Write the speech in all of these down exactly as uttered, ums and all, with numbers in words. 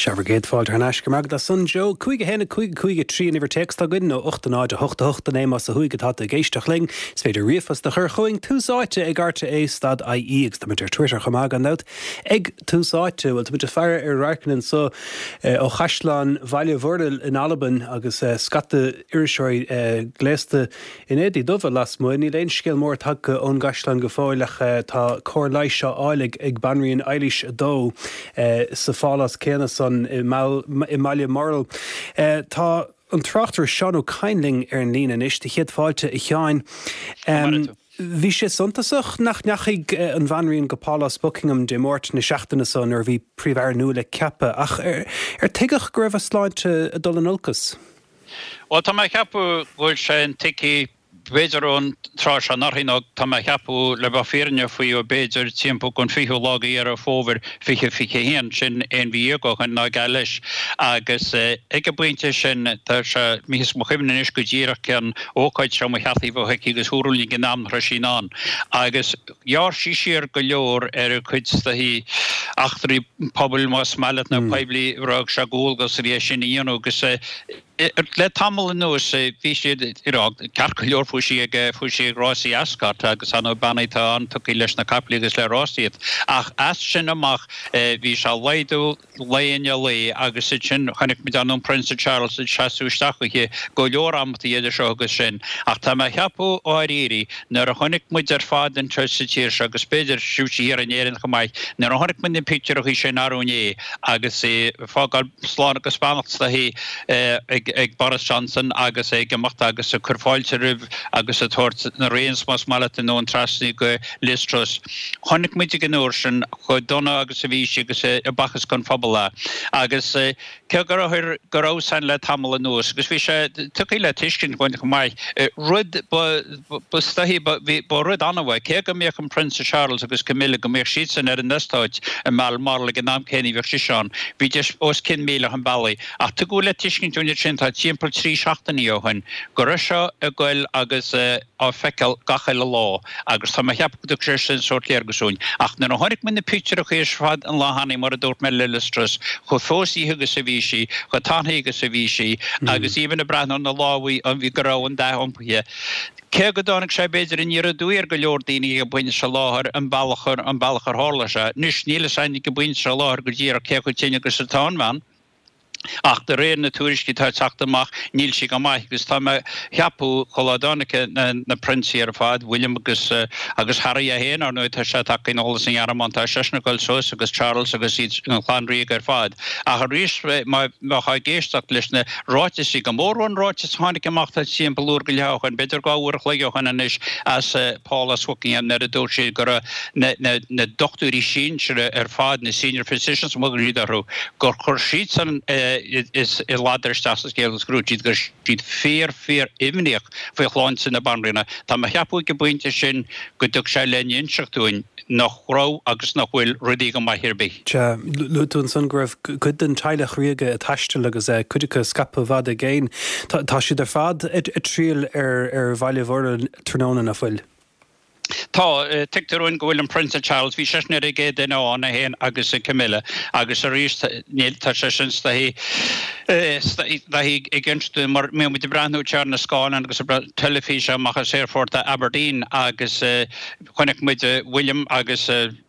Severgéad fáilte an eisce mag san Joe chuige héna chuig chuige trí an iwwer text a gin nó ochtanáid a hochta hochta é mas a chuige hat a géisteach ling s féidir riomfas de chur chuing túsáite ag arte é stad I E ag tá muidir Twitter chamag an nát ag túsáite bhfuil muidir fear ar racanan so ó chaisleán bhaile bhordal in Alban agus scata iriseoirí gléasta in édí dubha las mu ní léon scéal mór tagcha ón gaslan go fáileach tá cór leiis seo áilig ag banríon Eilish dó sa fálas céna san i Malia Moral. Tá an trachttar Seanú Cainling ar an lína is de chéad fáilte i cheáin. Bhí sé suntasach nach neachig an bhanríonn go Pálas Buckingham de mórt na seachtainna san ar bhí príomhhear nua le ceappa ach ar tuigech go raibh a sláinte a dul an ulcas. Well, tá mai ceapú bhfuil sé an tici Beidir ón trás an arhinnog tá mai cheapú le ba fírinne faoi ó beidir timppó gon fiú lága ar a fóver fiche fiche héan sin ein bhí agachan ná gailis agus ag a buinte sin tá se mihis mo chimna is go ddíireach cean ócaid se mo cheataí bh heici agus húrúlí gnám rasinán agus jaar sí siar go leor ar a chuid hí achtarí pobl más mallet na peibli rag se góilgus rééis sin íon agus le tamil nuas bhí siad cearcha leor fuisi ag fuisi Rásí Ascot agus an bannaitá an tuí leis na capla agus le Rásiad ach as sin amach bhí se leidú léonne lé agus sin chunig mit an Prince Charles seaúisteachcha go leor amtaí idir seo agus sin ach tá mai cheapú áiríí nar a chunig muid ar fád an tre sa tíir agus beidir siútí ar an éan chomáid nar a chunig muid na picture í sin arúné agus é fágáil sláán agus spanacht hí ag ag Boris Johnson agus ag gemacht agus a curfáilte rih agus a tort na réons mas mallet in ón trasní go Liz Truss. Honnig muid gan úr sin chu donna agus a bhí agus a bachas gon fabula agus ce gur chuir gorásan le tamil an nús agus bhí sé tuí le tiiscin goin go mai rud bustahí ba rud anhha ce go méoch an Prince Charles agus Camilla go méoch siad san ar an nestáid a mal mar le gnám céní bheh si seán bhí just os cin méle an bailí ach tu go le tiiscin túine sin tá timppel trí seachtaí óhain go seo a gcuil agus á feiceil gachail le lá agus tá cheap go sin sort léar gosún ach na hánig min na picture a chéis fad an láhannaí mar a dúirt me lilistras chu fósaí agus sa bhísí chu tannaí agus sa bhísí agus íban na brean an na láhaí an bhí gorá an de ompathe. Ce go dánig sé beidir in ar dúir go leor daoine go buine se láthir an bailachar an bailachar hála se nus níle sainnig go buine se láthir go ddíar a ce chu tíine agus sa táman ach de réir na túrisci tá teachtamach níl si go maiith agus tá cheapú choládánacha na Prince ar fad William agus agus Harry a héan ar nu tá sé takeín ólas an Yarmont tá sena goil sos agus Charles agus iad an chláánraí ar fad ach a rís má cha géisteach leis na ráitisí go mórón ráitis tháinig amach tá sí an balúr go leáchan beidir gáúach leochan anis as Paula Swickingham na a dúir sé gur na doctúí sin ar fad na senior physicians mo ríidirú gur chur siad san is i láidir stasas gélas grútíd gur siad fér fér imneach fao chláin sin na banrina. Tá ma cheapú go buinte sin go dug sé leon seachtúin nach rá agus nach bhfuil rudí go maithhirbí. Tá luún san gribh chud den teilech riige a taiste agus é chuidecha scapa bhd a géin. Tá siad ar fad i tríal ar ar bhaile bhór tróna na bhfuil. Tá titarún go bhfuil an Prince Charles bhí seisna rigé den ána héan agus a Camilla agus a rís níl tá sé sin hí hí i ginstú mar mé mu de breanú tear na Scáin agus telefíse machchas Airfort a Aberdeen agus chunig muid William agus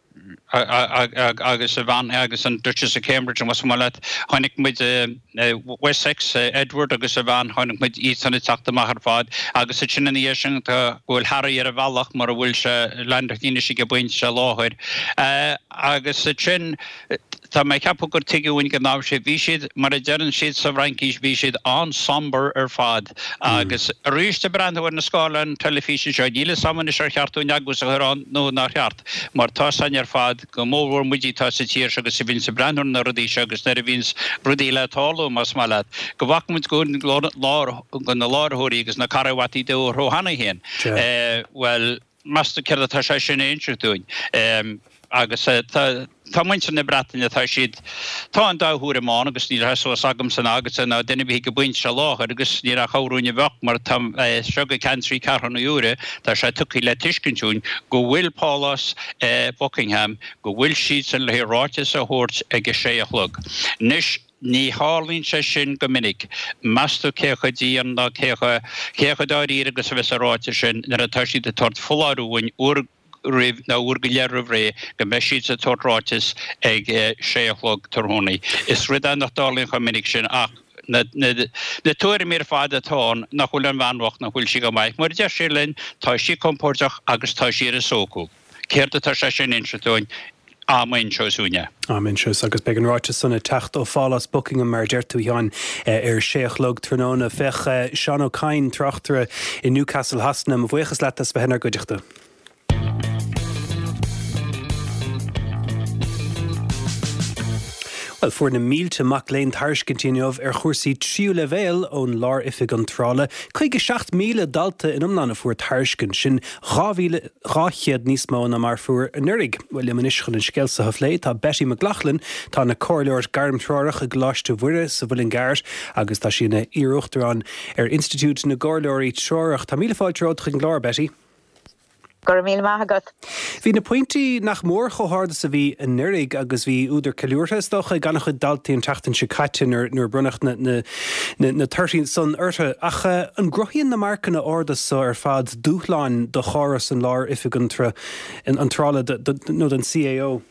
agus a bhain agus an Duchess of Cambridge an was má le chunig muid Wessex Edward agus a bhain chunig muid í sanna teachtamach ar fád agus a sinna níos sin tá bhfuil Harry ar a bhealach mar a bhfuil se landachtíine si go buinte se láthir agus a sin tá mai ceapú gur tiigiúin go ná sé bhí siad mar a dearan siad sa bhraincis bhí siad an somber ar fad agus ríiste brandhfuir na Scálan telefíse seo díle saman is ar cheartú neagus a churán nó ná cheart mar tá san ar fad go mór muidí tá sa tíir agus sa bhín sa brandhar na rudí agus na bhíns rudí le táú mas má leat go bhhamuid go lá go na láthirí agus na carhhatí do rohanna héan well measta ceir atá sé sin éintúin agus tá muinte na bretainine tá siad tá an dáthúr amán agus ní heú agam san agus na duine bhí go buint se láthir agus ní a chaúine bheh mar sega country carhanna úre tá sé tuí le tuiscinún go bhfuil Paulus Buckingham go bhfuil siad san le ráte a thuirt ag sé a chlog. Nis ní hálín se sin gomininic meú cécha díon na cécha cécha dáí agus bheits aráte sin nar a tuisí de tort foláúhain ur rih na úr go léirh ré go me siad a torráis ag séolog tarhónaí. Is rid an nachdálinn chu minic sin ach na tuair mé fád atá nach chuil an bhanhacht nach chuil si go maiid, mar de sé linn tá si compórteach agus tá siar a sócú. Céir atá sé sin inseúin Amen seosúne. Amen seos agus began ráite sanna techt ó fálas Buckingham mar deirtú Jan ar séachlog tróna fech Sean O'Kine trachtere in Newcastle hasnam bhuichas letas behennar goideachta. Well, for na mílte mac léin thaircintíineh ar chuirsaí tríú le bhéal ón lár ifig an trála, chuige seacht míle dalta in umnána fuair thaircin sin ráchéad níos mó na mar fuair an nurig. Well, le manischan in scéalsa haflé tá Betty McLaughlin tá na cóirleir garmtráireach a gláiste bhuire sa bhfuil gairt agus tá sína iarúachtar an ar Institute na Gcóirleirí Tráireach. Tá míle fáilte rád chuig glár, Betty. Gur míle maith agat. Bhí na pointí nach mór chomharda sa bhí in nurig agus bhí úidir ceiliúrtha stocha ganach chu daltaí an teachtain se caiite nuair brunacht na na thirteen san urtha ach an grothíonn na marcanna ordas sa ar fad dúchláin do choras an lár ifig an trála nó den C A O.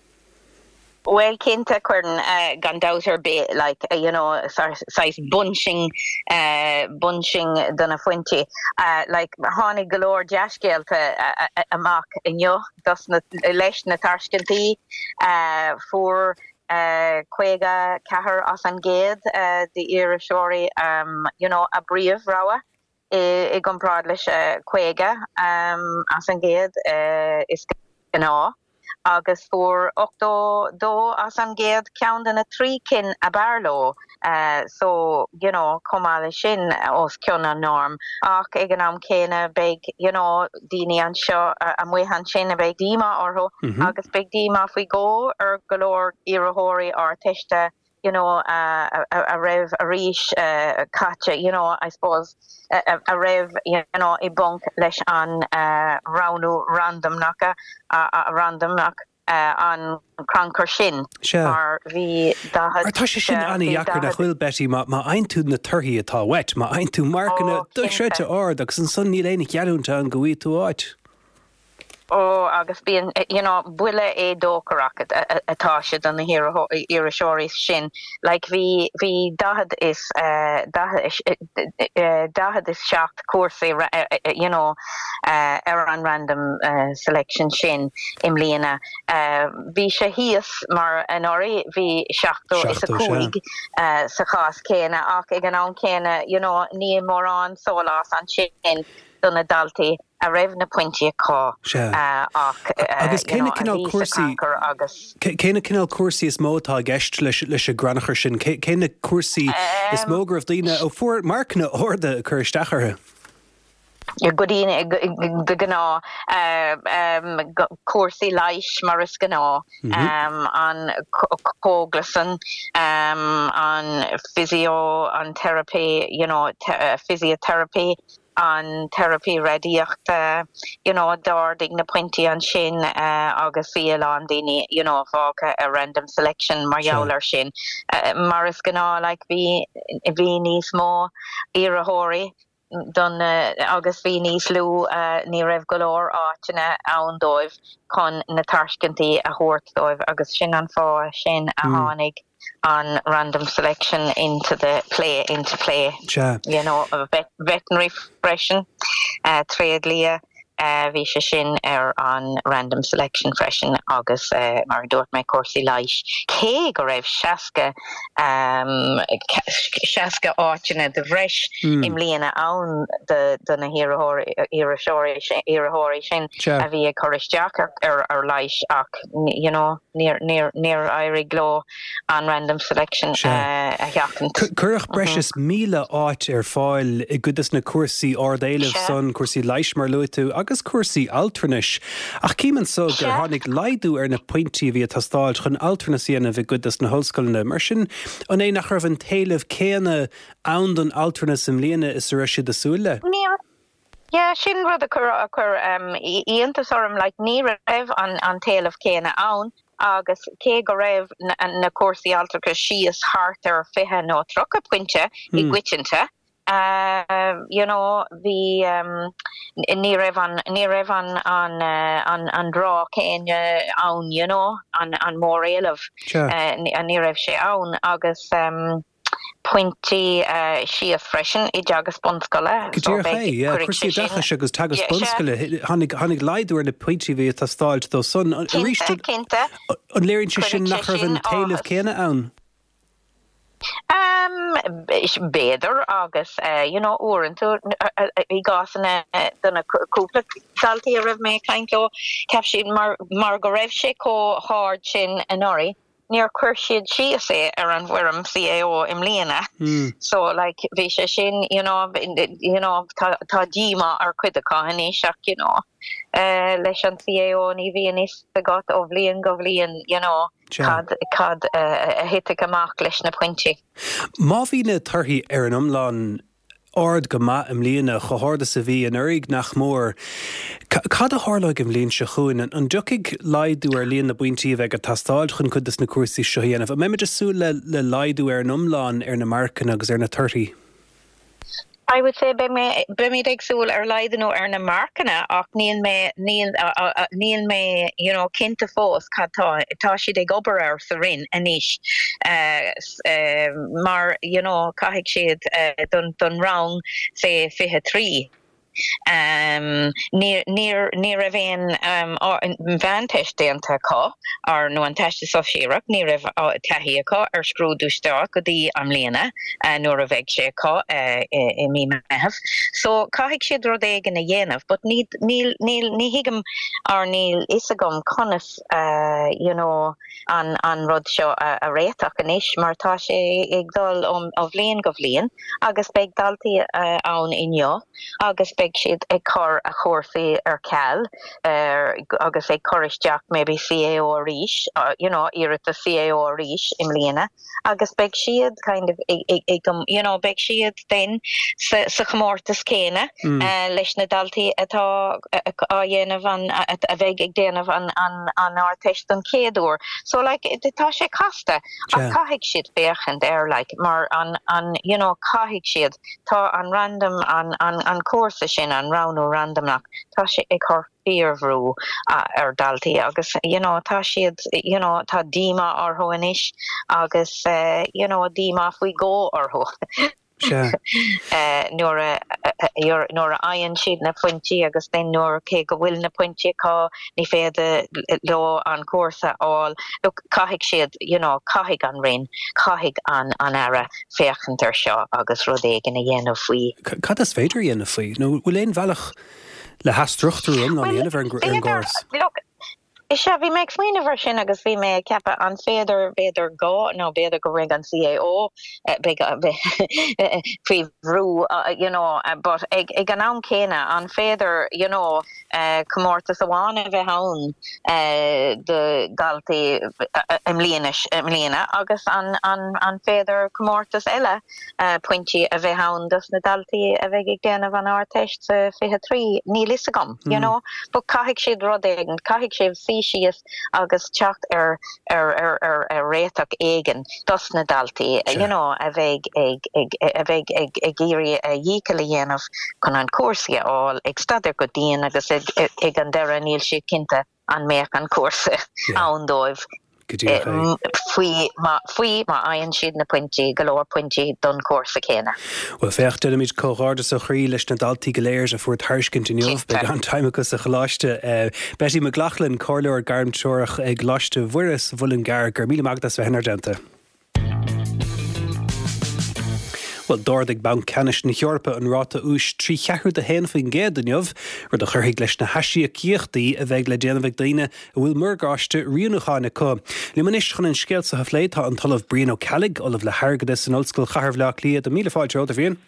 Well, Kinta Curtin uh, gone daughter be like uh, you know size bunching uh, bunching donna fuente uh, like Honey galore jashgel to a mock in yo doesn't lesh na tarshkinti uh for uh Quega Kahar Osangade uh the Irishori um you know a brief rawa e gon broadlish uh Quega um Osangade uh is you know agus for octo do as an géad count in a three kin a barlow uh so you know komala shin os kiona norm ach eganam kena big you know dini an sho am we han shin a big dima or ho mm-hmm. agus big dima if we go or galore irahori or tishta you know uh, a, a rev a rish uh, catcha you know I suppose a, a rev you know a bunk lesh on uh round random naka uh, a random knock uh, on Crankor Shin or the dahad tá sé sin anna jacar na chhuil Betty ma ma eintú na turthaí atá wet ma eintú marcanna dusreite ard agus an son ní lénig gearúnta an goí tú áit. Oh, agus being, you know, buile e dokarakat atasha than the hero irishori shin. Like vi vi dahad is uh dahad dahad is shocked course you know uh eran random uh, selection shin imliana uh vi shahias mar anori vi shachto is a kuig uh sakhas kena ak eganon kena you know ni moran solas an shin donna dalti a raibh na pointi cá ach agus céine cinál cuasaí céine cinál cuasaí is mótá gceist leis leis a granachar sin céine cuasaí is mógrah daoine ó fuair marcna orda a chur stachartha. Your goodine the gná um cuasaí leish maris gná um on coglason um on physio on therapy you know physiotherapy on therapy radiacht you know darding na pointy an shin uh, agus fiel on dini you know fáca a random selection marjouler shin uh, maris gná like vi vi níos mó irahori don uh, agus vi níos lú uh, ní raibh golóir áitina ann dóibh chun na tarscintaí a thuairt dóibh agus sin an fá sin a tháinig on random selection into the play into play yeah. you know a vet, veterinary freshen uh triadlia uh visha shin er on random selection freshen august uh mar dort my course leish ke gorev shaska um shaska archina the fresh imliana own the the na hero irashori irahori shin a via chorish jack er er leish ak you know near near near iri glow on random selection uh curach precious míle áit ar fáil i godas na cuasaí ordéileh son cuasaí leish mar luú agus cuasaí alternis ach címan so gur tháinig laidú ar na pointí bhí tastáil chun alternaíanana bhí godas na hoscoilna mar sin an é nach raibh an taobh céanna ann don alternas im líana is ar siad asúla. Yeah, sin rud a cur a cur um íontas orm like ní raibh an an taobh céanna ann agus cé go raibh na cuasaí altacha síos hart ar fiche nó trocha pointe i gcuitinta. Uh, you know, the um, ní raibh an ní raibh an an uh, an an drá céin ann, you know, an an mór éileamh uh, ní raibh sé ann agus um, pointí uh, síos freisin i deagas bunscoile. Go dtír ché, chuirsaí dachas agus tagas bunscoile, tháinig leidúir na pointí bhí atá stáilt dó son. Cinnte, an léironn sé sin nach raibh an taobh céine ann? Um, beidir agus, uh, you know, uairintú i gásanna duna cúpla daltaí a raibh mé caintló ceap siad mar mar go raibh sé có háard sin an orí. Níor chuir siad síos é ar an bhuirim C A O im líana. Mm. So, like, bhí sé sin, you know, you know, tá díma ar cuideachá haní seach, you know, uh, leis an C A O ní bhíon is a gat ó bhliain go bhliain, you know, cad cad a hiite amach leis na pointí. Má bhí na tarthaí ar an iomlán ard go maith im líana go háda sa bhí an uirigh nach mór. Cad a hálaigh im líon se chuin an ducaigh laidú ar líon na buintí bheith go tastáil chun chudas na cuasaí seo dhéanamh. A mé sú le le laidú ar an iomlán ar na marcan agus ar na tarthaí. I would say be me be me digsúil ar leidenú ar na marcanna ach níl me níl níl me you know cinnta fós cadtá tá siad ag obair ar sa rin aníis uh, uh, mar you know caiigh siad uh, don don rang sé fiche trí. Um, near near near a vein um or van testanta ka or no an test so shirak near a tahia ka or screw do stock the amlena and nor a veg ka uh me have so kahik shid rodeg in a yenov but need nil nil ni higam or nil isagum conus uh you know an an rod show a retak anish martashi igdol um of lean govlean agus beg dalti uh own in yo agus siad ag cor a chórsaí ar ceall uh, agus ag choristeach maybe C A O ríis, uh, you know, iirita C A O ríis im líana, agus beg siad kind of ag, ag, ag, um, you know, beg siad den sa, sa chmórtas céine mm. uh, leis na daltaí atá a dhéanamh an a bheith ag déanamh an an an áteist an céadúr. So like tá sé casta a caiigh siad béchand ar like mar an an you know caiigh siad tá an random an an an cuasa sin an ránú randomach tá sé ag chur fearhrú uh, ar daltaí agus you know tá siad you know tá díma orthu inis agus uh, you know díma faoi go orthu. Sure. uh, nuair a nuair a aon siad na pointí agus den nuair cé go bhfuil na pointí cá ní féad le an cuasa áil caiigh siad you know caiigh an rin caiigh an an ara féchantar seo agus rudéig ina dhéanamh faoi. Cad is féidir dhéanamh faoi? nó bhfuil éon bhealach le heastruchtú an an dhéanamh an gáras? Is sé bhí meid smaoine bhar sin agus bhí mé cepa an féidir béidir gá nó béidir go ring an C A O príomhrú you know but ag ag an am céine an féidir you know comórtas amháin a bheith ann de galtaí im líanais im líana agus an an an féidir comórtas eile pointí a bheith ann dus na daltaí a bheith ag déanamh an áteist sa fiche trí ní lisagam you know but caiigh siad rodéig caiigh siad síos agus teacht ar ar ar ar ar réiteach éigen dos na daltaí you know a bheith ag ag a bheith ag ag géirí a dhícail dhéanamh chun an cuasaí áil ag staidir go dtíon agus ag ag an deire níl siad cinnte an méach an cuasa ann dóibh. Fuoi ma fuoi ma aon siad na pointí golóir pointí don cuasa chéine. Well fecht dynamid cóádas a chrí leis na daltaí go léir a fuair thuiscint inniuh be an taimachas a choláiste Betty McLaughlin cóleir garmseoireach ag gláiste bhuiras bhuilin gar gur míle magdas bheith henardenta. Well dordig ban canis na Heorpa an ráta ús trí cheachú de hen faoin géadaniuh rud a churthaigh leis na heisí a cíochtaí a bheith le déanamh daine a bhfuil murgáiste riúnachána có. Limanis chun an scéal sa hafléid tá an talamh Brian O'Callagh olah le hargadas an ollscoil Chathair Bhleach Liad a míle fáilte óda bhíon.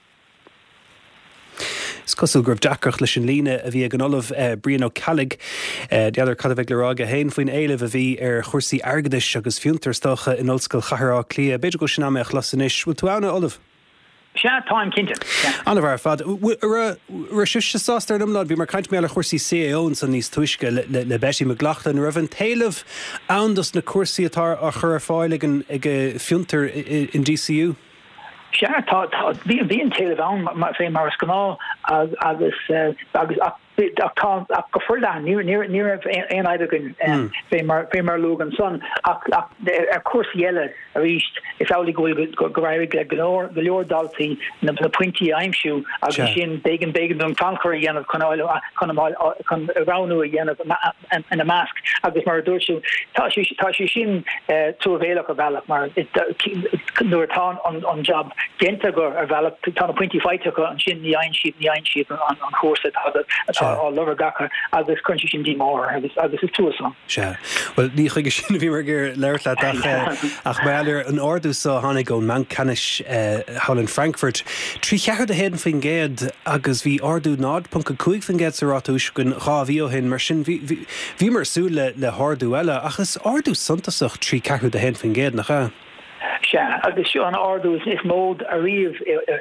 Scosil gribh deacrach leis an líne a bhí ag an olah uh, Brian O'Callagh uh, deadar cad a bheith le rága hain faoin éileh a bhí ar chursaí airgadis agus fiúntar stocha in ollscoil Chathair Bhleach Liad. Beidir go sin amach lasanis bhfuil tú anna olah? Se time Kinton. An bhar fad ru siústeáar amlá bhí mar caiint méile chuirsaí C E O san níos tuisce le Betty McLaughlin ra an talamh andas na cuasaí atá a chur fáil ag fiúntar in D C U. Se tá bí an talamh fé mar scaná agus agus go furda near near near ein eigen fé mar fé mar logan son er course yelle a reached if only go go go galore galore dalty na na pointy aimshoe agus sin begen begen dum tanker again of kan kan kan around again of and a mask agus mar dochu ta ta sin to avail of valak mar it no tan on on job genta go valak tan pointy fight an sin the ein sheep the ein sheep on on course it had all lover gaka agus country sin di more agus agus is to some sure well ni chuige sin vi mar ger leir la ach beiler an ordu so hannig go man canis hall in Frankfurt tri chear de heden fin géad agus vi ordu nád punk cuig fin géad sarátús gun ra vi hin mar sin vi mar sú le le hardú eile achas ordu santasach tri cear de hen fin géad nach ha Ja, agus an ardú is mód a riamh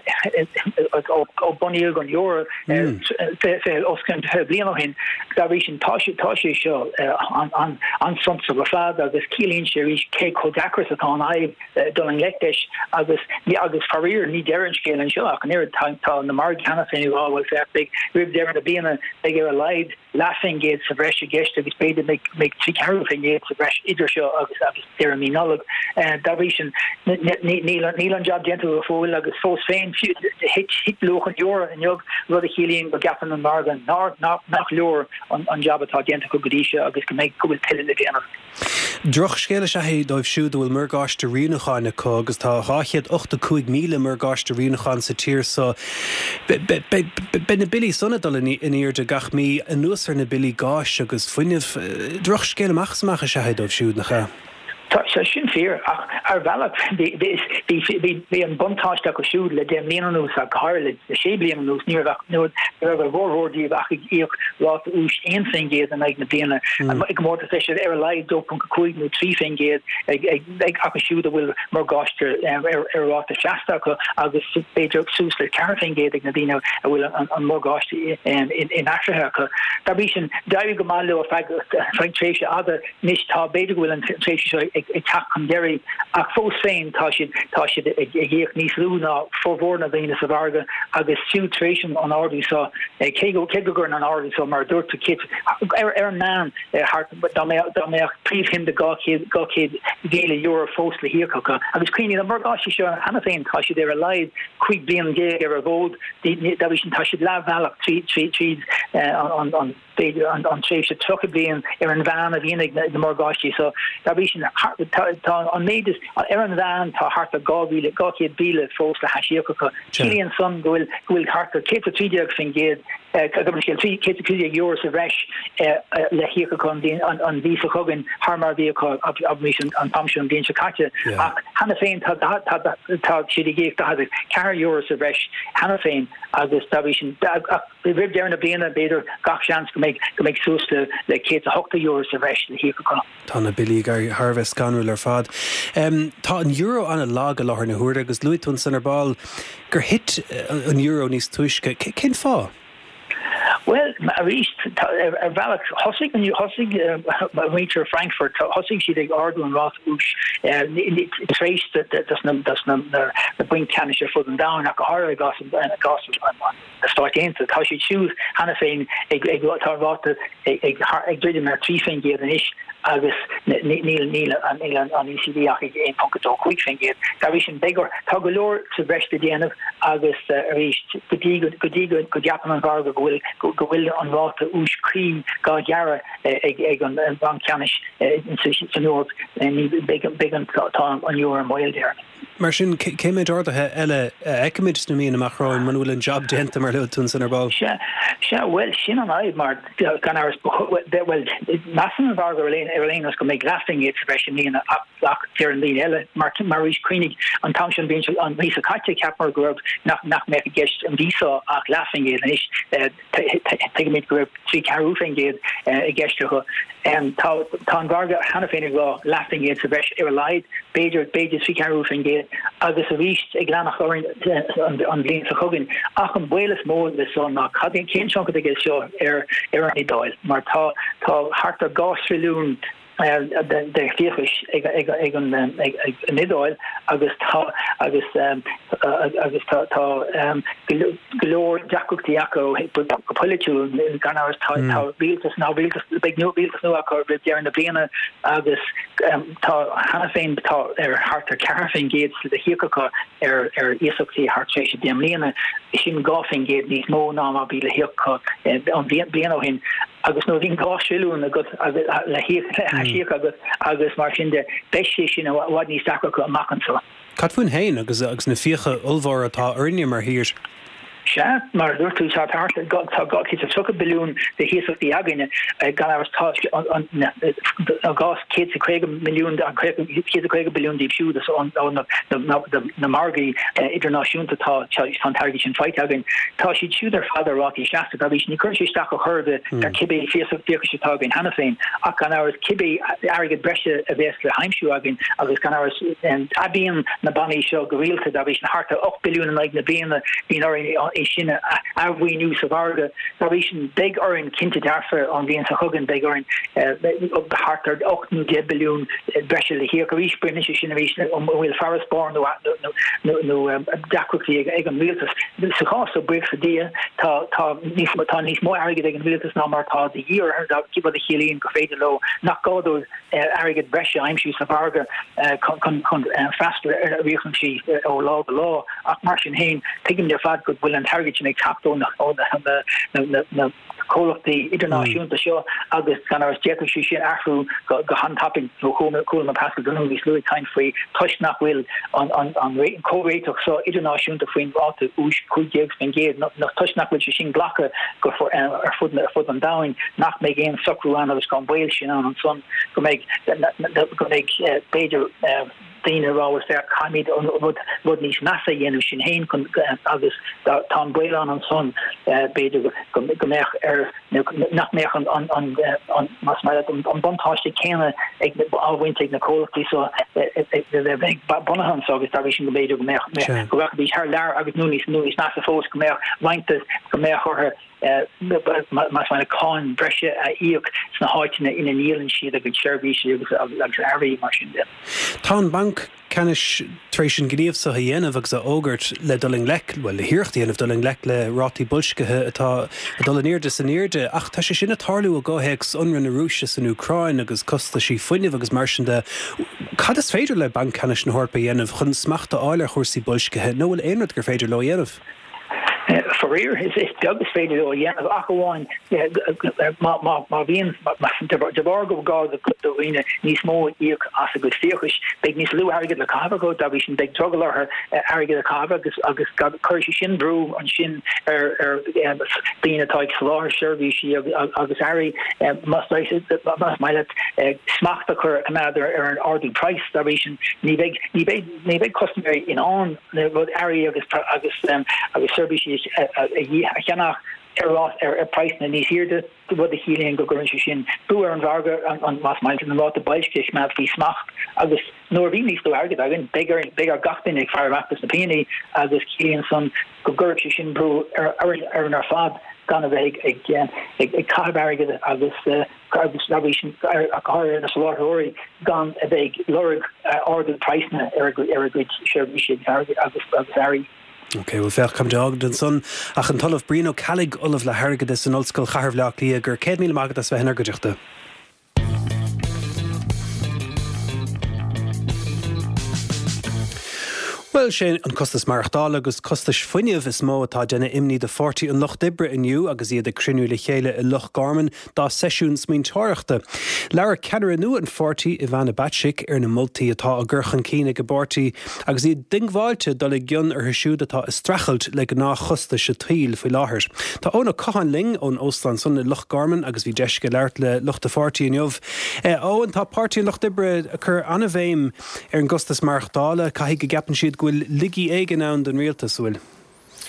ó buíil an Euro fé oscin blian hin da sin tá tá seo an son go fad agus cílín sé rís cé chodacras atá aib do an leis agus ní agus farir ní dean scéil an seach an ir tá na mar canna féinú áhfuil fe rib de a bíana ag ar a leid laughing géad sa bres geist agus beidir me trí carfing géad sa bres idir seo agus agus de mí nolog da sin Níl an job gentle fóil agus fós féin hit hit loch an Euro an jog rud a chéíonn go gapan an margan ná nach leor an job atá gentle go godíise agus go méid gofuil til le déanamh. Droch scéile se hé dóibh siúd bhfuil mar gáiste riúnaáinna có agus tá ráchiad ochta cúig míle mar gáiste riúnaáin sa tír so be na bilí sonna dul in íir de gach mí an nuasar na bilí gáis agus foiineh droch scéile machsmacha se hé dóibh siúd nach cha. Tá sin fear ach ar bhealach bí an buntáiste go siúd le dé méanús a háirlid na sé blianús ní nó ar bhórhórdíh ach íoch lá ús éon fingéad an ag na bliana ag mór sé ar leid dó pun cuaig nó trí fingéad ag a siúd a bhfuil mar gáiste arráta seasta go agus beidir sús le cear fingéad ag na dtíine a bhfuil an mór gáiste in asrathe go Tá bí sin dair go má le a feintréise ada níos tá beidir bhfuil an tréise ag tak an Gary ach fós féin tá si tá si géoch níos lúna forhórna bhéine sa bharga agus siútration an ardú sa ke go ke go an ardú so mar dúirta kit ar ar an náam hart da mé da mé príomh him de gachéad gachéad géile euro fós le hiícha agus cuioine an mar gáisi seo anna féin tá si ar a leid chuig blian gé ar a bód da sin tá si leheach trí trí tríd an an an an sé se tro blian ar an bhean a bhínig de mar gáisi so da sin an méid ar an bhean tá hart a gáhíle gachéad bíle fós le hasíocha Chilean son gohfuil gohfuil hart a cé a tríideag fin géad trí euro sa bhreis le hiícha chun an ví a chugan harmar bhí an tamisiún dín se caite ach hanna féin tá si géh cear euro sa bhreis hanna féin agus sin rib dearna bliana beidir gach seans go méid go méid sústa le cé a hochtta euro sa bhreis le hiícha chu. Tána bilí gar Harvest ganúil ar fad. Tá an euro anna lága láthir na thuair agus luúitún san ar ball gur hit an euro níos tuisce cén fá? Well, a reached a valak hosig and you hosig winter Frankfurt hosig she dig ardú and Roth ush trace that that's not that's not the bring canish for them down a har gas and gas the start into how she choose Hannah féin ag ag got ag ag ag drid mar trí fin géad an ish agus níl níl an an E C D ach ein pocketó quick fin géad da vi sin bigger tá go leor sa breste déanamh agus reached godí godí go Japan an var go bhfuil go bhfuil an ráta ús crí gá deara ag ag an ban ceannis san Europa ní big an tá an euro an mil dear. Mar sin céimiid ordathe eile eicimiid na míon amachráin man bhfuil an job déanta mar leún san ar ball. Se se bhfuil sin an aid mar gan áras bhfuil masan an bhar go léon ar léonas go méid lasting it bheits líon ach tíar an líon eile mar mar rís cuinig an tamsin bíon an ví a caite ceapar go nach nach me a gist an vísa ach lasting it an is teimiid go trí carú fin géad i gceiste chu and tá tá garga hanna féinnig lá lasting gate sa bheits ar leid Beiidir Beiidir fi carúfin gate agus a ríist ag glanach orin an blin sa chugin ach an buelas mó le son nach cadin cén chonca ag seo ar ar an dáil mar tá tá hart a gásrilún de fichis ag ag ag an ag nidáil agus tá agus agus tá tá glór jacotiaco politul gan áras tá tá bíaltas ná bíaltas big nó bíaltas nó acu be dear na bliana agus tá hanna féin tá ar hart ar carfin gates le hiacacha ar ar iasachtaí hartrééis déim líana sin gáfin gate níos mó ná má bí le hiacha an bliana hin agus nó dín gáisiún agus le hiac agus agus mar sin de beisi sin bhhad ní sacra go amachchan so. Cadfún hain agus agus na fiocha ulmhór atá airne mar hir. Se mar dúirtú tá gá hí a tucha bilún de híach í aganine gan áras tá a gás cé aréige milliún aréige bilún dí siú na margaí idirnáisiúnta tá fan targi sin feit agin tá si siúdar fadarráí seasta a bhís ní chur sí sta churde ar cibé fiachtágin hanna féin ach gan áras cibé aige brese a bhés le heimsú agin agus gan áras abíon na baní seo go rialta a bhís na harta och bilún le na bíanana bín sin a we new savarga Norwegian big orin kinte darfer on the Hagen big orin op the harter och nu de billion breshel hier goish british generation on will forest born no no no dakwiki egen miltus the so breaks idea ta ta nis matan nis more arrogant egen miltus na mar ta the year that keep the healing go fade low not go those arrogant brescia I'm she savarga con con faster reaction she or law the law at martian hain taking their fat good will and target make capto na na na na call of the international the show agus gan our jet she afro go hand tapping so cool cool na pass the no slow time free touch not will on on on rate co rate so international the free out to ush could give and give not not touch not which she blocker go for or foot foot them down not make in sucker around was gone whale you know and son go make go make major Dina Rowers there coming on what needs NASA yenu sin hain agus Tom Boylan and son beidir go mech er nach mech on on on on mas mal on bontáiste céine ag áhaint ag na cólachtí so big bonahan so agus tábhí sin go beidir go mech go bhí haar lear agus núnis núnis NASA fós go mech waintas go mech or mas meine con brescia a iok sna háitine ina nílan siad a go seirbhí agus agus airí mar sin de. Tá bank canis trééis gníomh sa dhéanamh agus a ógurt le doling lec well le hiíochttaíanamh doling lec le rátí bulscathe atá dolinnéirde san éirde ach tá sé sinna tarlú a gáhéics unran na Rúise san Ucrain agus costa sí foiinemh agus mar sin de cad is féidir le bank canis na hórpa dhéanamh chun smachta áile chósaí bulscathe nó bhfuil éonrad gur féidir le dhéanamh. For real, his his Douglas faded or yeah, Akawan, yeah, ma ma ma being the Borgo God the the arena needs more ear as a good steerish big needs Lou Harrigan the Carver go Davish and big juggler her Harrigan the Carver because August got Kirshi Shin brew on Shin er er being a type slaw service she August Harry must I said that must my let smack the cur another er an ordered price Davish ni big ni big ni big customary in on the area August August um August service a cannach er er price na ní hierde wat de healing go go sin buer an varger an mas meint an lot de beiskech ma fi smacht agus nor vi ní sto aget agin bigger bigger gatin ag fire actus na penny agus healing son go go sin brew er er an ar fad gan a veig again ag carbarige agus agus navigation a car in a solar ori gan a veig lorig order price na er er good share vi agus agus very Ok, well fech come dog den son ach an talamh brino calig ulamh le hargad is an olscoil charmhleach lí gur céad míle mágad as bheith go Well sé an costas marachtáil agus costas foiinemh is mó atá déna imní de forty an Loch Dibre inniu agus iad a crinú le chéile i Loch Garman dá seisiún smín teirechta. Lear ceadar nu an forty i bhena batisic ar na multaí atá a ggurchan cíine go bortaí agus iad dingháilte dul i gcionn ar siúd atá is strachelt le go ná chostas se tríl faoi láthair. Tá óna cahan ling ón Óslan son i Loch Garman agus bhí deisce leart le Loch de forty inniuh. Ó an tá páirtí Loch Dibre a chur anna bhéim ar an costas marachtála caithfidh go gapan siad bhfuil ligi éigen ann den rialtas bhfuil.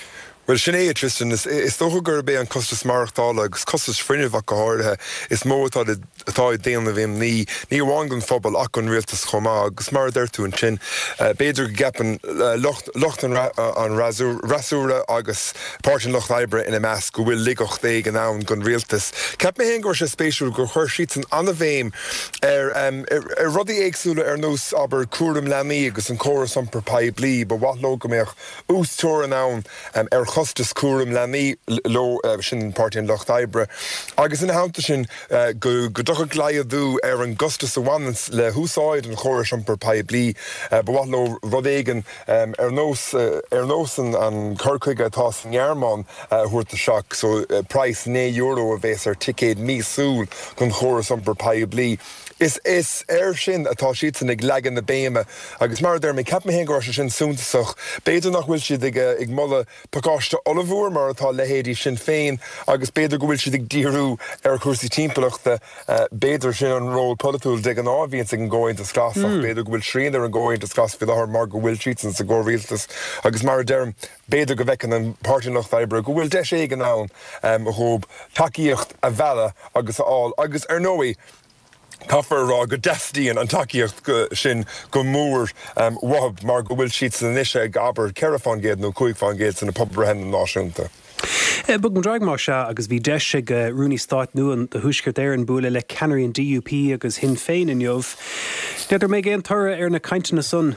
Well sinné Tristan is is toch gur be an costas marachtála agus costas frinne va goharthe is mó atá atá déanana bhím ní ní bhágan fphobal ach an rialtas chomá agus mar d'irtú an sin beidir gapan locht an an rasúra agus páirtin Loch Ibre ina meas go bhfuil ligocht é an ann gon rialtas. Ceap mé hen gur sé spéisiú gur chuir siad an anna bhéim ar ar rudí éagsúla ar nús aber cuaram lenaí agus an choras an per pai blí, ba wat lo go méach ús túr an ann ar chostas cuaram lenaí lo sin páirtin Loch Ibre. Agus in háanta sin go go docha gléadú ar an gustas a bhanas le húsáid an choras an per pai blí, ba wat lo rudéigen ar nós ar nós an chuircuige atá san Gearmán thuirta seach, so price né euro a bheits ar ticéad mísúl gon choras an per pai blí. Is is air sin atá siad san ag legan na béime agus mar der mé cap mé hen go sin súntasach beidir nach bhfuil siad ag ag molla pagáiste olivúr mar atá lehéadí sin féin agus beidir go bhfuil siad ag díhrú ar cuasaí timpachta beidir sin an ról polúil de an ábhíonn ag an ggóin de scasach beidir go bhfuil srín ar an ggóin de scas fi lethir mar go bhfuil siad san sa go rialtas agus mar derm beidir go bhecin an páirtin Loch Ibre go bhfuil deis é an ann a thób takeíocht a bhealach agus aáil agus ar nóí Caffar rá go deastíon an takeíocht sin go mór wahab mar go bhfuil siad san isise ag aber ceithre fan géad nó chuig fan géad san na pub brehan náisiúnta. Bug an draag mar se agus bhí deise go Rooney Stát nuan de thuisceart ar an búla le Canary an D U P agus hin féin in jobh. Neidir mé géan tura ar na cainte na sun.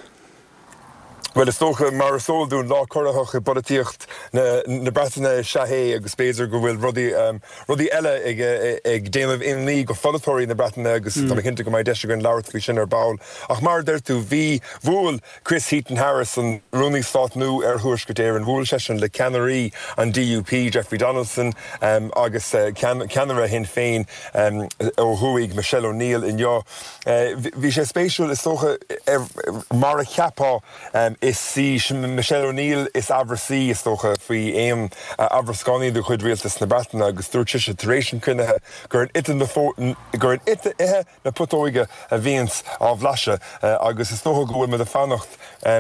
Well is toch mar sol doen lá choraach politiocht na na Bretainne Shahé agus spéidir go bhfuil rudí um, rudí eile ag ag déanamh in lí go folatóirí na Bretainne agus tá cinnte go mai deise gon leabhart sin ar bail. Ach mar d'irtú bhí bhfuil Chris Heaton Harris an Rooney Stát nu ar thuaisceart ar an bhfuil sesin le Canary an D U P Jeffrey Donaldson um, agus uh, can, Canara hin féin um, ó thuig Michelle O'Neill in jo. Bhí sé spéisiúil is socha er, mar a cheapá um, is sí Michelle O'Neill is Abercy is stocha faoi éim Aberscánaí do chuid rialtas na Bretainne agus dúirt sé taréis crunnithe gur an ite na gur an ite ithe na putóige a bhíons á bhlaise agus is tócha go bhfuil me a fannacht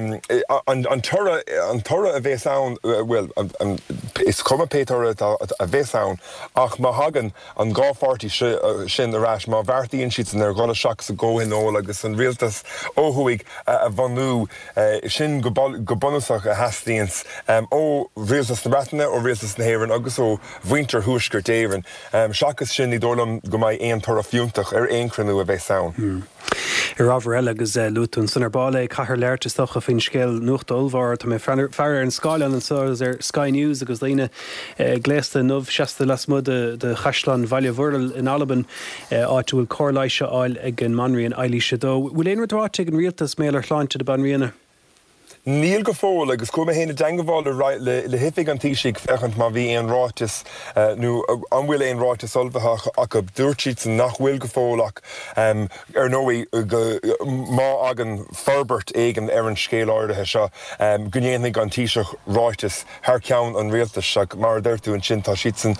an tura an tura a bheits ann bhfuil is cuma pétóra a bheits ann ach má hagan an gáfártaí sin arás má bhartaíonn siad san ar ghála seach sa ggóhin ó agus an rialtas óhuaig a bhanú sin go bonusach a hastíons ó rialtas na Bretainne ó rialtas na Héireann agus ó bhaintear thuaisceart éireann. Seachas sin ní dólam go mbeidh aon tura fiúntach ar aon crunnú a bheith ann. I rábhar eile agus lútún sunar bála caithear leirteach a fin scéal nuacht olmhar tá mé fear an Scáileán an soras ar Sky News agus líine gléasta nómh seasta las mud de Chaisleán Bhaile Mhuiril in Alban áitiúil cóirlaise áil ag an manraíon Eilíse dó. Bhfuil éon ráit ag an rialtas mélar chláinte de banríana? Níl go fóil agus cum héna deangaháil le le hifiig an tíisiigh fechant má bhí an ráitis nó an bhfuil éon ráitis olbhaach ach go dúirt san nach bhfuil go fólaach ar nóí má agan ferbert éigen ar an scéal áirithe seo gnéananig an tíiseach ráitis thar ceann an rialtas seach mar d'irtú an sin tá siad san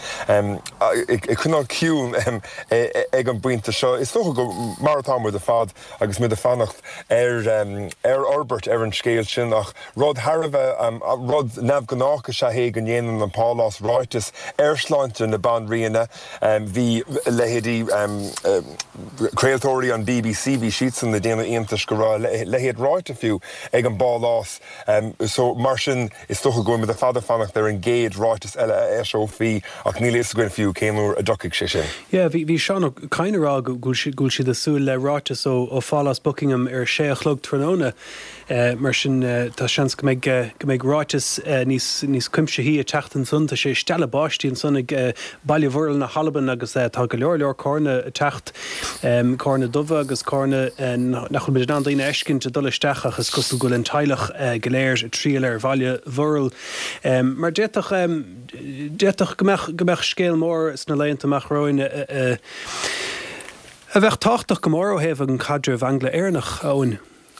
i chunál ciún ag an buinte seo. Is tócha go maratá mu de fad agus mu de fannacht ar ar orbert ar an scéal sin ach rud Harbheith um, rud nefh gnácha se hé an dhéanaan an pálás ráitis airsláinte na banríana um, hí lehéadí um, uh, creatóirí an B B C bhí siad san na déana aontas go rá lehéad ráite fiú ag an bálás um, so mar sin is tucha goin a fada fannacht ar an géad ráitis eile éis ó fí ach ní léas goin fiú céimúr a docaigh sé sin. Yeah, bhí bhí seán caiinrá gúil siad a súil le ráitis ó ó fálas Buckingham ar sé a chlog tróna mar sin tá seans go méid ráitis níos cuimse hí a teachtain sun tá sé stelle báistíon sun ag Bhaile Mhuiril na Halaban agus tá go leor leor cóna techt cóna dumha agus cóna nach chun an daoine eiscin te dul isteach agus cosú go an teilech goléir a tríal ar Bhaile Mhuiril. Mar déach déach gombeach scéal mór sna léonnta amach roiine a bheith táchtach go mór ó héamh an cadre bh Angla éarnach óin.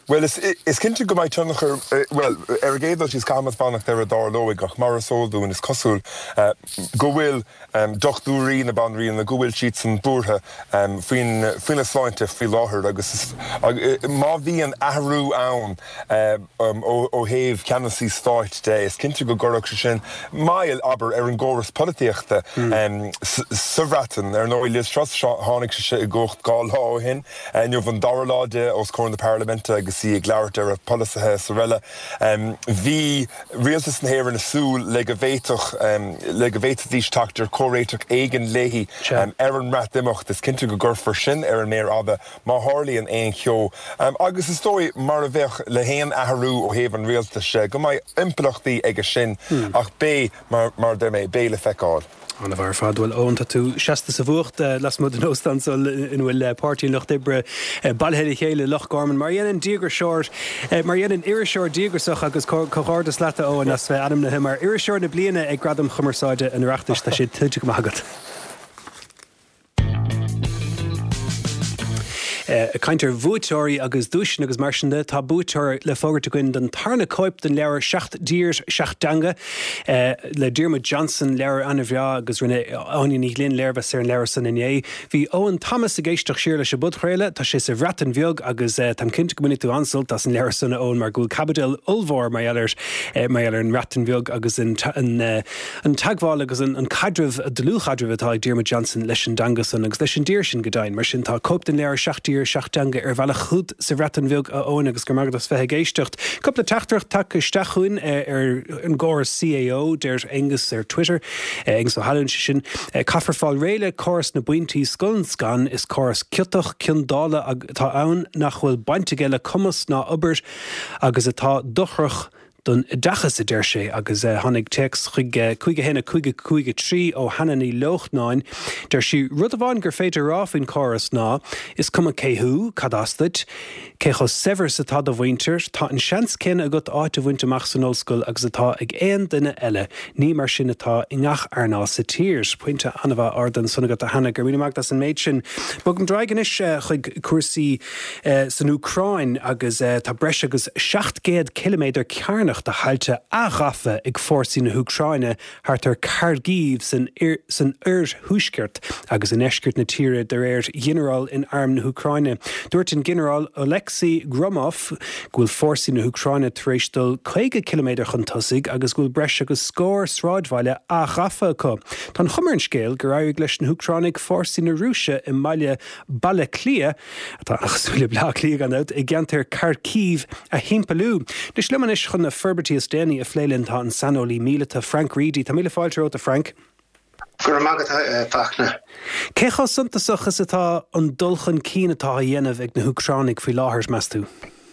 Well, is is cinnte go mai tunnachar well ar géadal she's camas fannach ar a dar loig ach mar sol dún is cosúil go bhfuil dochtúí na banrí na go bhfuil siad san búrtha faoin faoin a sláinte fi láthair agus má bhí an ahrú ann ó héamh ceanasí stáit de is cinnte go gorach sin mail aber ar an ggóras políochta sahreatan ar nó Liz Truss tháinig se i gcucht gáil lá hin nuamh an darláide os cór na Parlamente agus sí ag leabhart ar a polithe sa réile. Bhí rialtas na héir na súl le go bhéitoch le go bhéit dhís tachtar choréiteach éigen léhí ar an rat imimecht is cinnte go gurfar sin ar an méir abba má hálíí an éon cheo. Agus is dói mar a bheith le héan athhrú ó héamh an rialtas se go mbeidh impleachtaí ag a sin ach bé mar de mé béle feicáil. Anna bhar fadhfuil ónta tú seasta sa bhuacht las mu an óstansol in bhfuil pártí nach dibre ballhéile chéile Loch Garman mar dhéanaan díogar seir mar dhéanaan iiri seir díogarsach agus chochárdas leta ó as bheith adam na himar iiri seir na bliana ag gradam chumarsáide an reachtas tá sé tuide go maigad. A kainter bhuaiteoirí agus dúsin agus marsinde tá búteir le fógart goin den tarna coip den leabhar seacht dírs seacht danga le Diarmuid Johnson leabhar anna bhreá agus rinne áine ní glíon leabhar sé an leabhar san inné. Bhí Owen Thomas a géisteach siar leis a budchréile tá sé sa bhreatan bheog agus tam cinnte go tú ansalt as an leabhar sanna ón mar gúil cabadil ulmhór mai eilers mai eile an ratan bheog agus an tagháil agus an cadrih dlúchadrih atá Diarmuid Johnson leis an dangasan agus leis an dír sin godain mar sin tá coip den leabhar seacht seachtanga ar bhela chud sa bhreatan bheog a óin agus gur magad as fethe géisteacht. Coppla teachtarach take isteachúin ar an ggóras C A O déir Angus ar Twitter agus ó halún sin caithfar fáil réile choras na buintí scoilscan is choras ciotach cinndála tá ann nach bhfuil bainte geile cumas ná obair agus atá dochrach don dachas a déir sé agus tháinig text chuig chuige héna chuige chuige trí ó Hananí Lochnáin déir si rud a bhain gur féidir ráfin choras ná is cum a céthú cadastid cé chu sever sa tá do bhaintir tá an seans cin a gut áit a bhainteach san óscoil agus atá ag éon duine eile ní mar sin atá i ngach ar ná sa tírs pointe anna bheith ardan sanna go a hena gur rineach das an méid sin bugam draigenis chuig cuasaí san Ucráin agus tá breis agus seachtgéad kiloméidir cearnach de hailte ágafe ag fórsaí na Ucráine thart ar Kharkiv san san ur thuisceart agus an eisceart na tíre de réir generál in arm na Ucráine. Dúirt an generál Oleksiy Gromov gúil fórsaí na Ucráine tréistal chuige kiloméidir chun tosaigh agus gúil breis agus scór sráidmhaile ágafe acu. Tá chumar an scéal gur raibh leis na Ucránig fórsaí na Rúise i mbaile Balaklia tá achsúile Balaklia gan out i gceantar Kharkiv a himpelú. Dis lemanis chun na Ferberty is déni a phléilinn tá an sanolí míleta Frank Reedy. Tá míle fáilte óta Frank. Gur magad fachna. Cécha suntasachas atá an dulchan cínatá a dhéanamh ag na Ucránig faoi láthairs meas tú?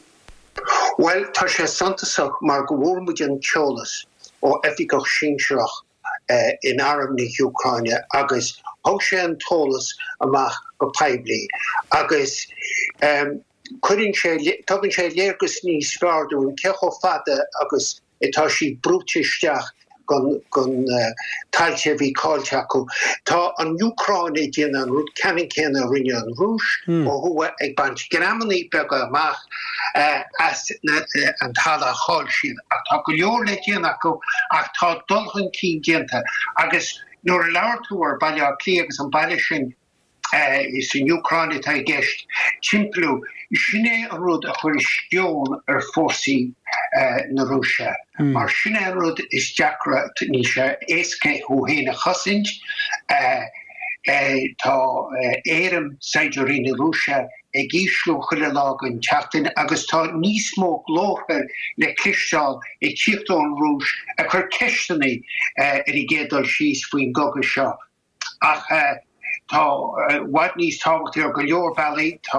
Well, tá sé suntasach mar go bhfuil an teolas ó eficoch sinseach in arm na Ucráine agus ó sé an tólas amach go peibli agus Cuirín sé tugann sé léargus níos fearrún cecho fada agus itá sí brúteisteach gon gon tailte bhí cáilte acu. Tá an Ucráine déanaan an rud ceann céanna rinne an Rúis ó thua ag baint grammaní beag amach as an thala cháil sin ach tá go leor le déanana acu ach tá dulchan cí déanta agus nuair a leabhar tú ar baile clí agus an baile sin Uh, is in Ucráine tá gceist timpplú sinné an rud a chuir stión ar fórsaí uh, na Rúise. Mm. Mar sinné an rud is deacra ní sé éasce ó héna chosint uh, uh, tá uh, éirim saidirí na Rúise ag gíslú chuile lágan teachtain agus tá níos mó glóchar le clisteáil ag tíochtú an Rúis a chur ceisteanna uh, ar i ggéadal síos faoin goga seo. Ach uh, Tá wat níos táhachtí ar go leor bailí tá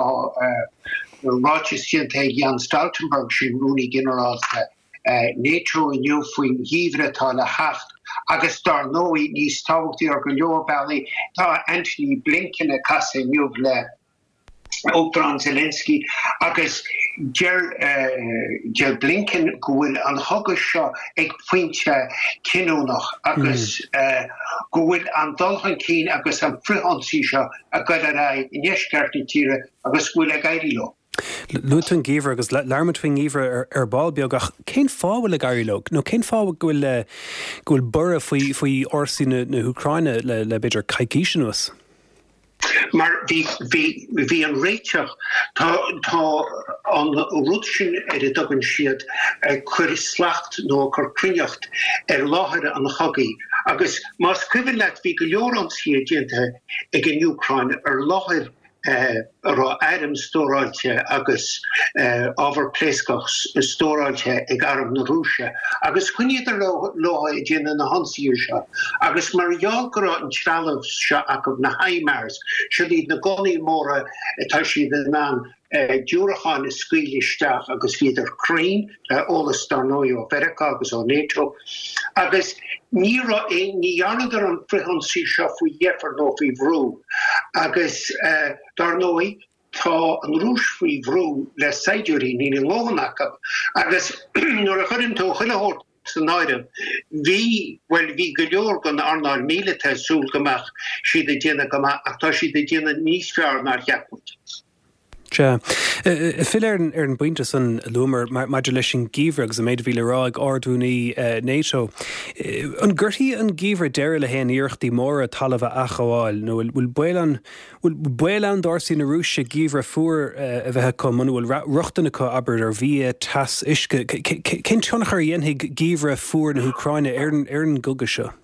ráitiisianta Jan Stoltenberg sin rúnaí generarálte nétrú inniu faoin híomhre tá le hacht agus dar nóí níos táhachtí ar go leor bailí tá Anthony Blinken a casa inniu le Ópran Zelensky agus Ger uh, Blinken gohfuil an thugus seo ag pointe cinúnach agus mm. uh, gohfuil an dulchan cín agus an frihansaí seo a go a ra inéisceart na tíre agus bhfuil a gaiirí lo. Luúin gíomhar agus learmatfuin íomhar ar ball beag ach cén fáhfuil le garilóg, nó cén fáhfuil gohfuil gohfuil bura faoi faoi orsaí na Ucraine le le beidir caiiciisiúas. Maar wie wie wie een reitje ta ta aan rutschen er de dogen schiet kur slacht no kur krinjacht er lager aan hagi agus mas kwivelet wie gelorans hier gente ik in Ukraine er lager Uh, ra Adam storaltje agus uh, overpleeskach storaltje ag arm na Rússia agus kunni er lo lo gin na hansíirse agus mar jagra an tralaf se ak na haimars se die na goni more tashi de man Dúrachan is scuilisteach agus viidir Crane ólas dar nóo America agus ó NATO agus ní é ní anadar an frihansaí seo faoi dhéfar nó faoi bhrú agus dar nóí tá an rúis faoi bhrú le saidiúí ní lóhanach agus nuair a chuann tú chuileórt san áirim hí well hí go leor gan arnáil mílete súl goach siad a déana goach ach tá siad a déana níos fearr nar cheapút. Ja. Fil ar an buinte san lumer maidir leis sin gíomhar agus a méid bhíle ráig ardúnaí NATO. An ggurthaí an gíomhar deir le héan íochttaí mór a talamh a chaáil nó bhfuil buileán bhfuil buileán dásaí na Rússia gíomhar fuair a bheitthe cum man bhfuil ruchtainna chu aber ar bhí tas isce. Cén teannach ar dhéanaigh gíomhar fuair na Ucraine ar an gulga seo?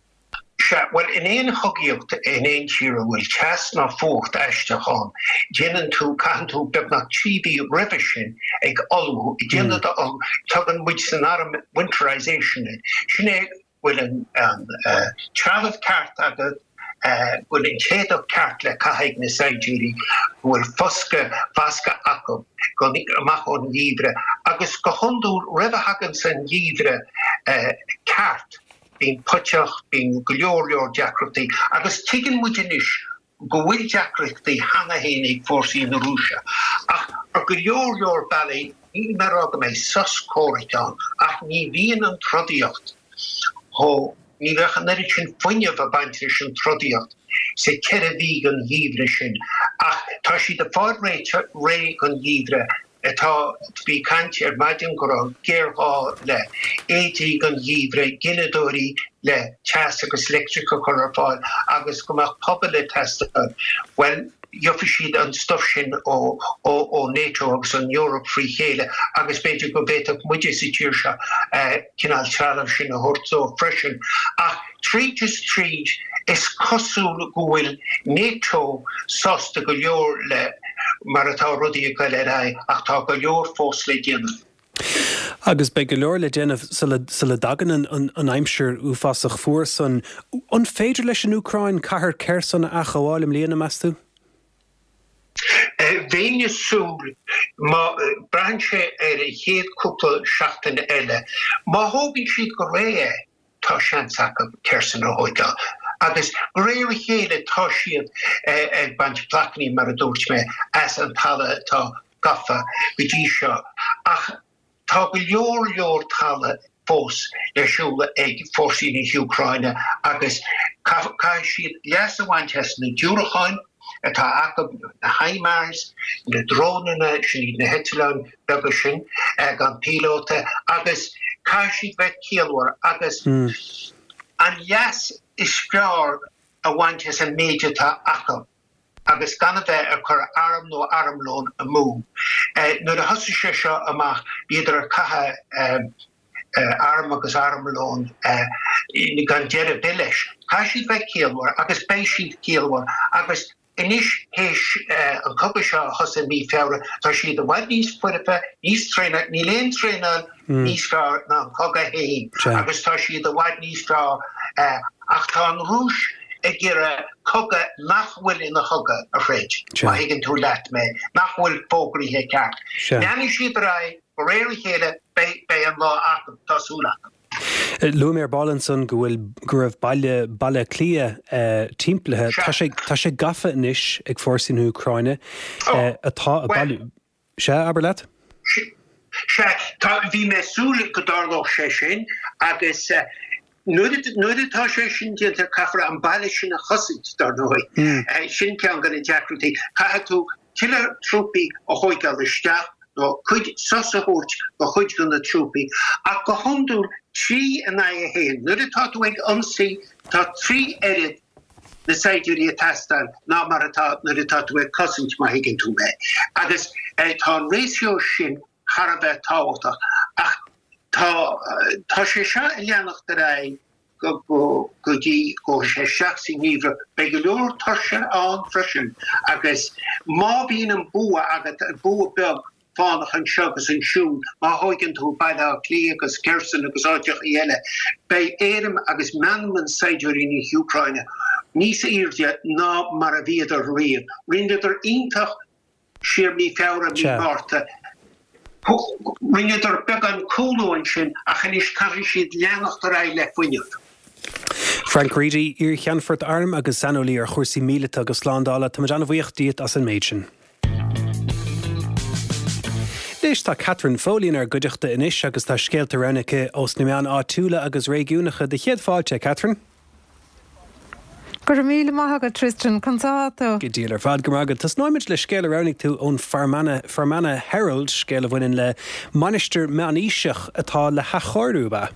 Well, in een hogiocht in een tjere wil chas na vocht echte gaan. Jinnen toe kan toe dat na chibi revision ik algo. Jinnen dat al tagen which zijn arm winterization. Shine wil een travel kaart dat wil een ched op kaart le kahig na Nigeria wil foske vaske akkom. Kon ik mag on livre. Agus gehondo reve hagen zijn livre kaart. Being putchach, being glorior jackrati, agus tiggin mujinish, go will jackrati hana henig forsi in Rússia. Ach, a glorior ballet, ni merag mei sus coritan, ach ni wien an trodiocht. Ho, ni vechan nerichin funja va bantrischen trodiocht. Se kere vigan hivrishin. Ach, tashi de far rei gan hivre, Tá bí cant ar maidin go géirá le étí gan híomhre ginadóí le teas agus electrica chorapáil agus gomach pobl le testa. Well, jofi siad an stuff sin ó ó NATO agus an Europe frí chéile agus beidir go béach muide sa tíir se cinál trealamh sin a thuirtó freisin. Ach trí just trí is cosúil go bhfuil NATO sásta go leor le mar atá rudí a gaile ra ach tá go leor fós le déanamh. Agus be go leor le déanamh sa le dagan an aimseir uafasach fuair san an féidir leis an Ucrain caithear ceir san a chaáil im léana meastú? Véine súl má branche ar a héad cúpla seachtain eile. Má hógann siad go ré tá seansaach ceir san a hóide. Agus réir chéile tá siad ag bant placní mar a dúirt me as an talla tá gafa gotí seo. Ach tá go leor leor talla fós leisúla ag fórsaí na Ucraine agus cai siad leas amhaintes na Dúracháin atá acab na haimars, na drónana sin na hetlan beaga sin ag an pílóta agus cai siad bheith céalhar agus an leas is fear a wantes a méide tá acab. Agus gan bheith a chur arm nó armlón a mú. Nuair a thosa sé seo amach bíidir a cathe arm agus armlón i gan deire bileis. Cai siad bheith céalhar agus béis siad céalhar agus inis héis an cuppa seo thosa mí feabhra tá siad a bhaid níos fuirepa, níos tréine, ní léon tréine níos fearr ná an coga héin. Agus tá siad a bhaid níos fearr ach tá an rúis ag gur coga nachhfuil ina choga a fréid. Má higann tú leat me nachhfuil fógraíthe ceart. Neannig siad a ra go réir chéile bé an lá acab tásúla. Luam ar Ballinson go bhfuil go raibh baile baile clia timplathe tá sé gafa inis ag fórsaí na Ucraine atá a bailú. Se aber leat? Se tá bhí me súla go dárlách sé sin agus Nuairtá sé sin déanta caithfar an baile sin a chosaint dar nói. Sin ceann gan an deacrútaí. Caithe tú tiller trúpi a choigal isteach no chuid sasahort go chuid gan na trúpi a go honú trí a na a héin. Nu atá ag ansaí tá trí erid na Saidiúí testan ná mar atá nu atá ag cosint mai higgin tú me. Agus tá réisio sin Harbeh táhachtach ach tá tá sé se a leannach de ra go go go dí go sé seachsí níomhre be go leor tarse an freisin agus má bhíon an bua agat bua beg fánach an segus an siún má hoigen tú bailile lí agus Gerson agus áideach eile bei éirim agus manman Saidiúí ní Ucraine níos irde ná mar a bhíidir riamh rindidir ítach siar ní feabhra mí máta rindidir beg an cóúin sin a chanis caithfí siad leannacht a ra le foiineach. Frank Reedy, ir cheanfort arm agus sanolí ar chósaí míleta agus sláándála tá an bhuiocht díot as an méid sin. Leis tá Catherine Folín ar goideachta inis agus tá scéalta rannacha os na meán áitiúla agus réúnacha de chéad fáilte, Catherine? Gur míle maithagad Tristan Consato. Go díal ar fad go mágad. Tás náimid le scéal a rannig tú ón Fermanagh Herald scéal a bhaineann le Manister Meaníiseach atá le Hachorú ba.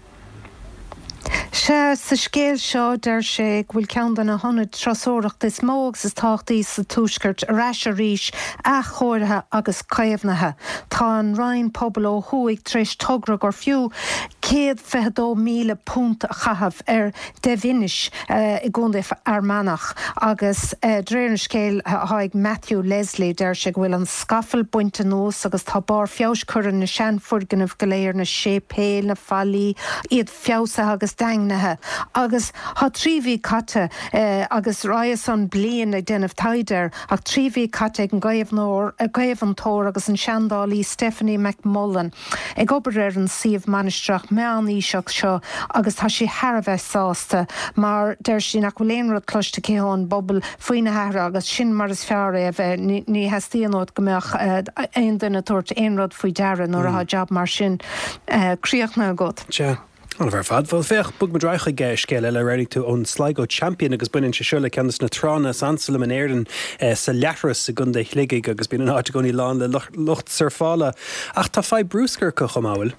Se sa scéal seo der sé bhfuil cean na honid trasóireacht is mógus is táchtaí sa túisgurt aráis a ríis a chóirithe agus caomhnathe. Tá an Ryan pobl ó thuaigh tríis tugra gur fiú céad fehadó míle punt a chahabh ar de bhinis uh, i gúnda Armanach agus uh, dréir scéal haig Matthew Leslie der sé bhfuil an scafal buinte nós agus tá bar fios churan na seanfurganmh goléir na sépéil na fallí iad fiosasa agus dangnathe agus há tríhí catte uh, agus raias an blian ag denmh taidir ach tríhí catte ag an gaibhnóir a gaibhantóir agus an seandálí Stephanie McMullen ag obair ar an siomh manisteach meaníiseach seo agus tá sí Harbeh sásta mar der sin nach bhfuil éonrad cloiste céán bobbal faoine hethra agus sin mar is fear a bheith ní, ní heastíonód gombeach uh, aon duine tuairt éonrad faoi dearan nó a job mar sin uh, críochna agat. Sure. An bhar fad bhil fech bug me dreicha gé scéile le réidir tú ón Sligo champion agus buinn se siúla ceannas na trána Anselm an Éirden eh, sa leithras a gunda chligiig agus bíon an áte gonaí lán le lucht surfála ach tá fáid brúscar go chomáil.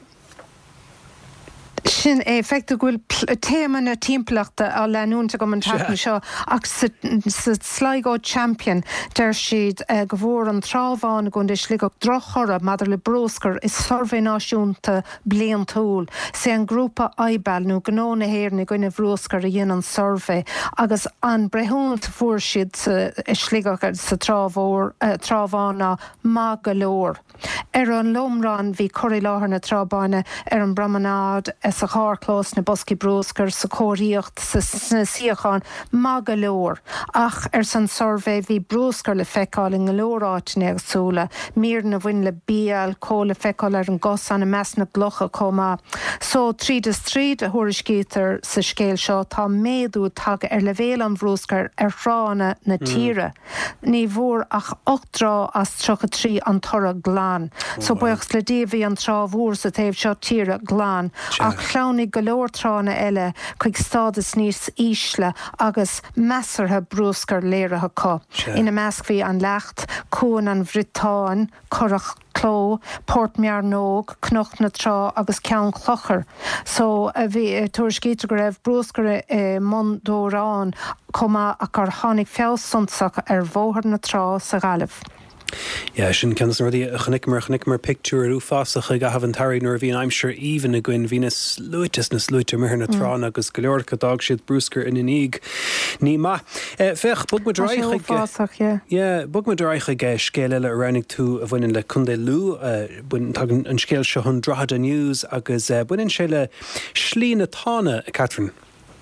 Sin é feict bhfuil téman na timpplaachta a leúnta go an tana seo ach sa Sligo champion der siad uh, go bhór an trábháin gon de slig drochora madidir le broscar is sorvé náisiúnta blian túl sé an grúpa aibal nó gnóna héirna goine bhroscar a dhéana an sorvé agus an brethúnta fuair siad uh, sligach sa trábhór uh, trábhána má golóir. Ar an lomrán bhí choirí láthair na trábáine ar an bramanád sa chárclós na bosci broscar sa cóíocht sa siocháin má go leor ach ar san sorvé bhí broscar le feicáil in golóráitine agus súla mír na bhain le bíal có le feicáil ar an gos an na meas na glucha comá. So tríd is tríd a thuairiscítar sa scéal seo tá méadú tag ar le bhéal an broscar ar rána na tíre. Ní bhór ach ochtrá as trocha trí an tora glán. So buchs le déhí an trábhúr sa taobh seo tíre glán ach chlánig golóirtrána eile chuig stádas níos ísle agus measartha brúscar léirethe có. Ina measc bhí an lecht, cún an bhritáin, corach cló, Portmear nóg, cnoch na trá agus ceann clochar. So a bhí tuairiscíte go raibh brúscar mondórán comá ach ar tháinig feabhsunsach ar bhóthar na trá sa gaillimh. Yeah, sin ceannas ruí a chnicmar chnicmar picture ú fásacha go hahann tarí nuair bhíon aimsir even a gcuin hína sluitas na sluite mar na trán agus go leor go dag siad brúscar in inig ní ma. Fech bug me dreicha yeah, bug me dreicha ge scéile le rannig tú a bhainein le chundé lú buin tagan an scéil seo chun Drogheda News agus buinean sé le slí na tána, Catherine.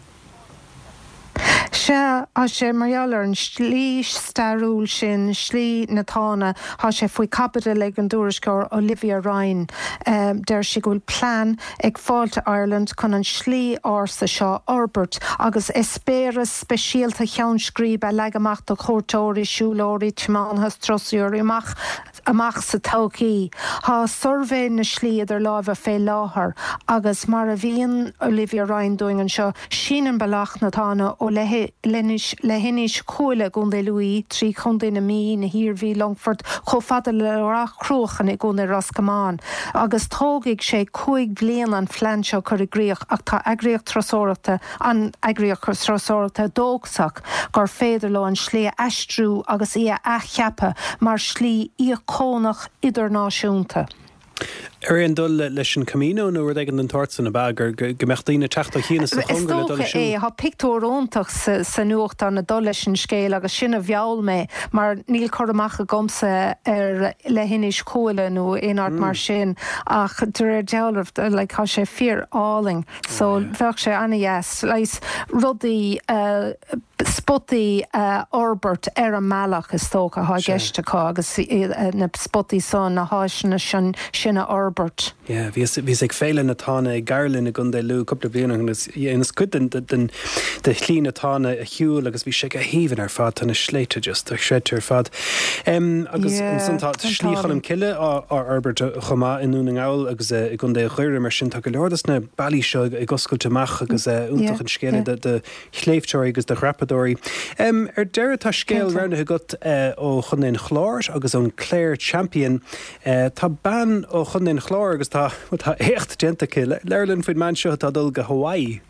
Se a sé marall an slí starúil sin slí na tána há sé faoi capita le an dúriscóir Olivia Ryan um, der si gúil plán ag fáilte Ireland chun an slí ása seo Orbert agus espéras speisialta cheann scríb a legamach do chóirtóirí siúlóirí tmánthas trosúirí amach amach sa tócaí. Tá survé na slí idir láimh fé láthair agus mar a bhíon Olivia Ryan doing an seo sínan bailach na tána ó lehinnis cóla gún dé luí trí chundé na mí na hir bhí Longford cho fada le rach crochan i gún Roscamán. Agus tógaigh sé cúig blian an flanseo chur i gríoch ach tá agriíoch trasórachta an agriíoch trasórachta dógsach gur féidir le an slé eistrú agus í a cheappa mar slí íocónach idirnáisiúnta. Er an dul leis an camino nó ag an tartsan na bag ar gomechtaína teachta chéana sa chungur le dul siú. É ha pictóróntaach sa nuacht an na dul leis an scéil agus sinna bheall mé mar níl choramach a gomsa ar le hinnis cóla nó éonart mar sin ach dur dealah le tá sé fear áling so bheh sé anna yes leis rudaí spottaí Orbert ar an meach is tócha há geisteá agus na spottaí son na háisina sinna Orbert. Ja, vís ag féile natána ag garlinn a gun dé lú coppla bliana ins cudan den de chlína tána a hiúil agus bhí sé a híhann ar fad tanna sléite just ag sréite ar fad. Agus santá slíchanm ciile á Orbert chomá inún an gáil agus i gun dé chuir mar sin tá go leordas na bailí seo i goscailteach agus úntaach an scéile de chléifteoir agus de rappadóí. Ar deire tá scéil ranna got ó chunnéin chláir agus an Clare Champion tá ban ó chunnéin chláir agus tá tá écht gentacha leirlinn faoin man seo tá dul go Hawaii.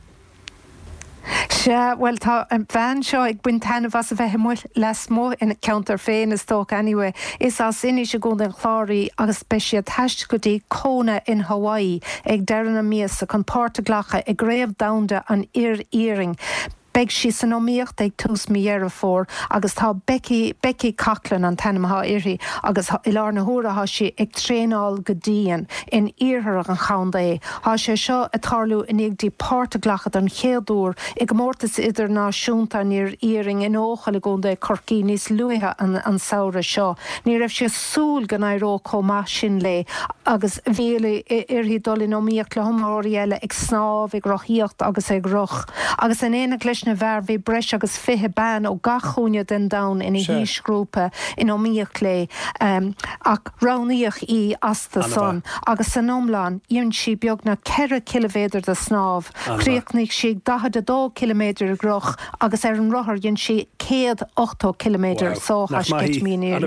Se well tá an bhean seo ag buin tanna bhas a bheith mu les mó ina counter féin is tóch anyway. Is as iní se gún den chláirí agus speisiad heist go dtí Kona in Hawaii ag deanna mías a chun páirte glacha ag gréamh damda an ir-íring. Beg si san óíocht ag tús mihéar fór agus tá Becky Becky Coughlin an tanimtha irí agus i lár na thuairtha si ag tréáil go dtíon in iarthach an chaundé. Tá sé seo a tarlú in ag dí páirte glachad an chéadúr ag mórtas idirnáisiúnta níor íring in ócha le gún de Corcaí níos luithe an an saoire seo. Ní raibh sé súl gan éró comá sin le agus bhéla irhí dul in óíocht le thomáirí eile ag snáb ag rochíocht agus ag roch. Agus in éana leis na bhar bhí breis agus fithe ban ó gachúne den dam ina hísgrúpa in óíoch lé ach raníoch í asta son agus san nómláán íonn si beag na ceire kilométer de snáb chríochnig si dahad a dó kilométer groch agus ar an rothir dionn si céad ochtó kilométer sócha skiit mííir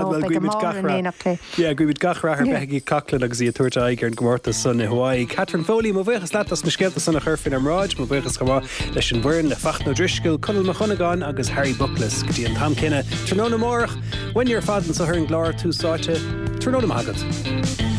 Ja go bid gachrathir beigi Coughlin agus í tuairte aige an gmórta san i Hawaii. Catherine Foley má bhuichas leat as na scéalta sanna churfin am ráid má bhuichas chumá leis an bhrin le fach nó driscoil Conal Mac Chunagáin agus Harry Bucklas go dtí an tam cinenne tróna mórach when you're fadan sa thir an gláir túsáte tróna magad.